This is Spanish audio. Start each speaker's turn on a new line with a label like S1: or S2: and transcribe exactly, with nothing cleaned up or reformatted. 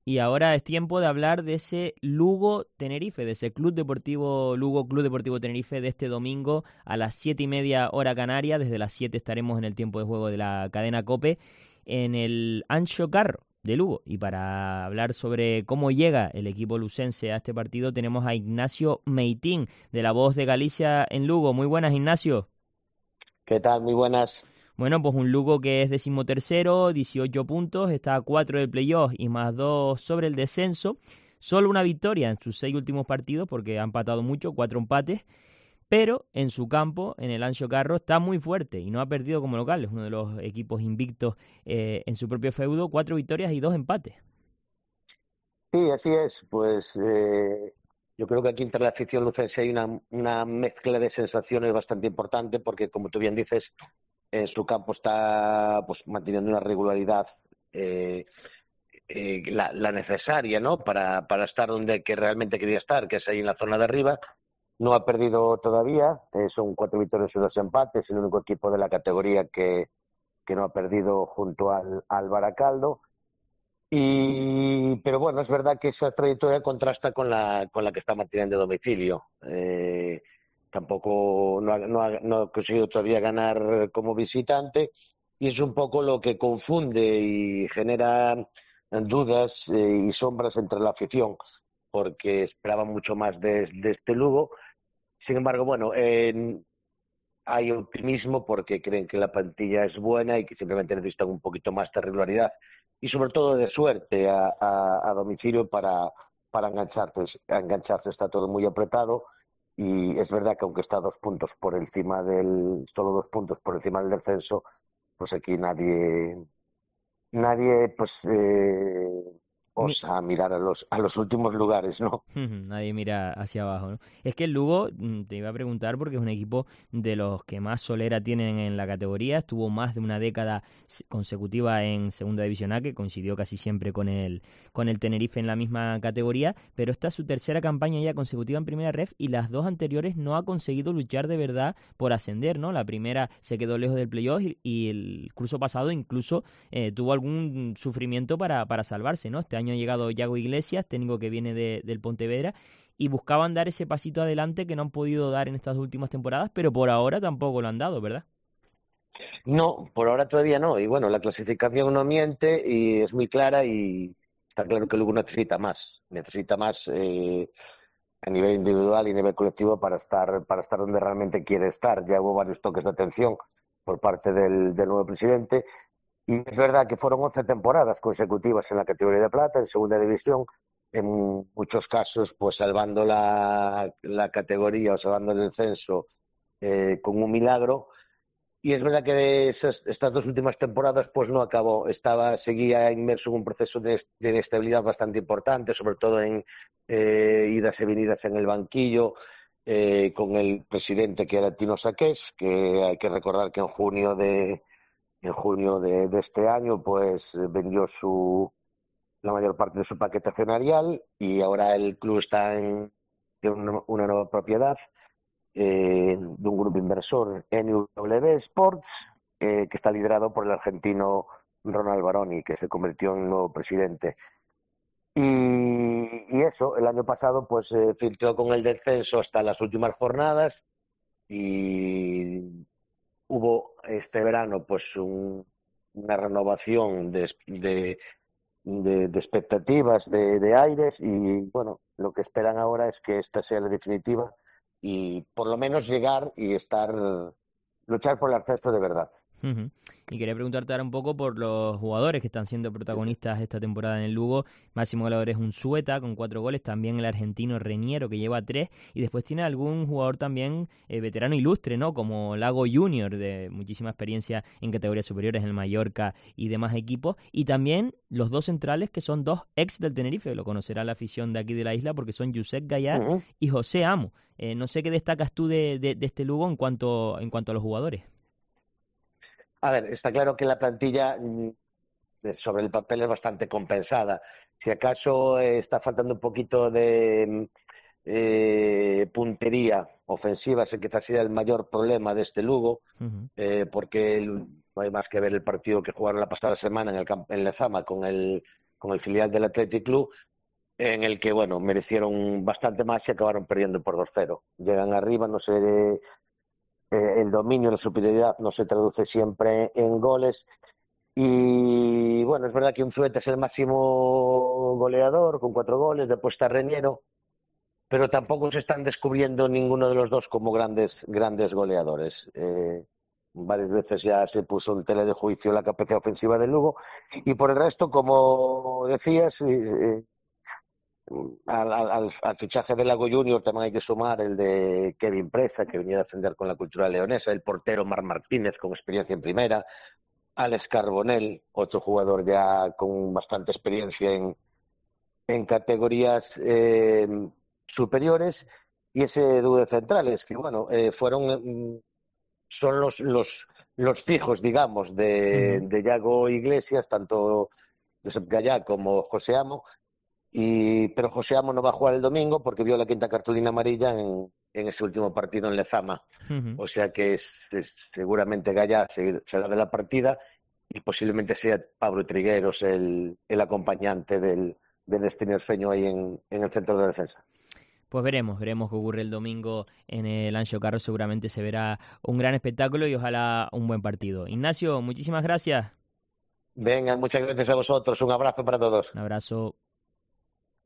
S1: Y ahora es tiempo de hablar de ese Lugo Tenerife, de ese Club Deportivo Lugo, Club Deportivo Tenerife de este domingo a las siete y media hora canaria. Desde las siete estaremos en el tiempo de juego de la cadena COPE en el Anxo Carro de Lugo. Y para hablar sobre cómo llega el equipo lucense a este partido tenemos a Ignacio Meitín, de La Voz de Galicia en Lugo. Muy buenas, Ignacio.
S2: ¿Qué tal? Muy buenas.
S1: Bueno, pues un Lugo que es decimotercero, dieciocho puntos, está a cuatro del playoff y más dos sobre el descenso. Solo una victoria en sus seis últimos partidos porque ha empatado mucho, cuatro empates. Pero en su campo, en el Anxo Carro, está muy fuerte y no ha perdido como local. Es uno de los equipos invictos eh, en su propio feudo, cuatro victorias y dos empates.
S2: Sí, así es. Pues eh, yo creo que aquí entre la afición lucense hay una, una mezcla de sensaciones bastante importante porque, como tú bien dices, en su campo está pues manteniendo una regularidad eh, eh, la, la necesaria, ¿no? Para, para estar donde que realmente quería estar, que es ahí en la zona de arriba. No ha perdido todavía, eh, son cuatro victorias y dos empates, el único equipo de la categoría que, que no ha perdido junto al, al Baracaldo. Y, pero bueno, es verdad que esa trayectoria contrasta con la, con la que está manteniendo de domicilio. Eh, tampoco no ha, no, ha, no ha conseguido todavía ganar como visitante y es un poco lo que confunde y genera dudas eh, y sombras entre la afición, porque esperaban mucho más de, de este Lugo. Sin embargo, bueno, eh, hay optimismo porque creen que la plantilla es buena y que simplemente necesitan un poquito más de regularidad y sobre todo de suerte a, a, a domicilio para, para engancharse, engancharse. Está todo muy apretado y es verdad que aunque está dos puntos por encima del, solo dos puntos por encima del descenso, pues aquí nadie, nadie pues eh,
S1: Mi-
S2: osa mirar a los, a los últimos lugares, ¿no?
S1: Nadie mira hacia abajo, ¿no? Es que el Lugo, mm, te iba a preguntar porque es un equipo de los que más solera tienen en la categoría. Estuvo más de una década s- consecutiva en Segunda División A, que coincidió casi siempre con el, con el Tenerife en la misma categoría, pero esta es su tercera campaña ya consecutiva en Primera Ref y las dos anteriores no ha conseguido luchar de verdad por ascender, ¿no? La primera se quedó lejos del playoff y, y el curso pasado incluso eh, tuvo algún sufrimiento para, para salvarse, ¿no? Este año ha llegado Yago Iglesias, técnico que viene de, del Pontevedra, y buscaban dar ese pasito adelante que no han podido dar en estas últimas temporadas, pero por ahora tampoco lo han dado, ¿verdad?
S2: No, por ahora todavía no. Y bueno, la clasificación no miente y es muy clara y está claro que Lugo necesita más. Necesita más eh, a nivel individual y a nivel colectivo para estar, para estar donde realmente quiere estar. Ya hubo varios toques de atención por parte del, del nuevo presidente. Y es verdad que fueron once temporadas consecutivas en la categoría de plata, en segunda división, en muchos casos, pues salvando la, la categoría o salvando el descenso eh, con un milagro. Y es verdad que esas, estas dos últimas temporadas pues no acabó, estaba, seguía inmerso en un proceso de, de inestabilidad bastante importante, sobre todo en eh, idas y venidas en el banquillo, eh, con el presidente que era Tino Saqués, que hay que recordar que en junio de, en junio de, de este año pues vendió su, la mayor parte de su paquete accionarial y ahora el club está en tiene una, una nueva propiedad eh, de un grupo inversor, N W Sports, eh, que está liderado por el argentino Ronald Baroni, que se convirtió en nuevo presidente. Y, y eso, el año pasado, pues se eh, filtró con el descenso hasta las últimas jornadas y hubo este verano, pues un, una renovación de, de, de, de expectativas, de, de aires y bueno, lo que esperan ahora es que esta sea la definitiva y por lo menos llegar y estar, luchar por el acceso de verdad.
S1: Ujú. Y quería preguntarte ahora un poco por los jugadores que están siendo protagonistas esta temporada en el Lugo. Máximo goleador es un Sueta con cuatro goles, también el argentino Reñero que lleva tres, y después tiene algún jugador también eh, veterano ilustre, ¿no? Como Lago Junior, de muchísima experiencia en categorías superiores en el Mallorca y demás equipos. Y también los dos centrales que son dos ex del Tenerife, lo conocerá la afición de aquí de la isla porque son Josep Gallá
S2: Uh-huh.
S1: y José Amo. Eh, no sé qué destacas tú de, de, de este Lugo en cuanto, en cuanto a los jugadores.
S2: A ver, está claro que la plantilla mm, sobre el papel es bastante compensada. Si acaso eh, está faltando un poquito de mm, eh, puntería ofensiva, ese quizás sea el mayor problema de este Lugo,
S1: Ujú.
S2: eh, porque el, no hay más que ver el partido que jugaron la pasada semana en, el, en Lezama con el con el filial del Athletic Club, en el que, bueno, merecieron bastante más y acabaron perdiendo por dos cero. Llegan arriba, no sé, eh, el dominio, la superioridad no se traduce siempre en goles. Y bueno, es verdad que Unzueta es el máximo goleador con cuatro goles, después está Reñero, pero tampoco se están descubriendo ninguno de los dos como grandes, grandes goleadores. Eh, varias veces ya se puso en tela de juicio la capacidad ofensiva del Lugo. Y por el resto, como decías, eh, al, al, al fichaje de Lago Junior también hay que sumar el de Kevin Presa, que venía a defender con la cultura leonesa, el portero Mar Martínez, con experiencia en primera, Alex Carbonell, otro jugador ya con bastante experiencia en, en categorías eh, superiores, y ese dúo de centrales, que bueno, eh, fueron, son los, los, los fijos, digamos, de,
S1: Uh-huh.
S2: de Yago Iglesias, tanto Josep Gallá como José Amo. Y, pero José Amo no va a jugar el domingo porque vio la quinta cartulina amarilla en, en ese último partido en Lezama.
S1: Uh-huh.
S2: O sea que es, es, seguramente Gallá será de la partida y posiblemente sea Pablo Trigueros el, el acompañante del, del estinerfeño ahí en, en el centro de la defensa.
S1: Pues veremos, veremos qué ocurre el domingo en el Anxo Carro. Seguramente se verá un gran espectáculo y ojalá un buen partido. Ignacio, muchísimas gracias.
S2: Venga, muchas gracias a vosotros. Un abrazo para todos.
S1: Un abrazo.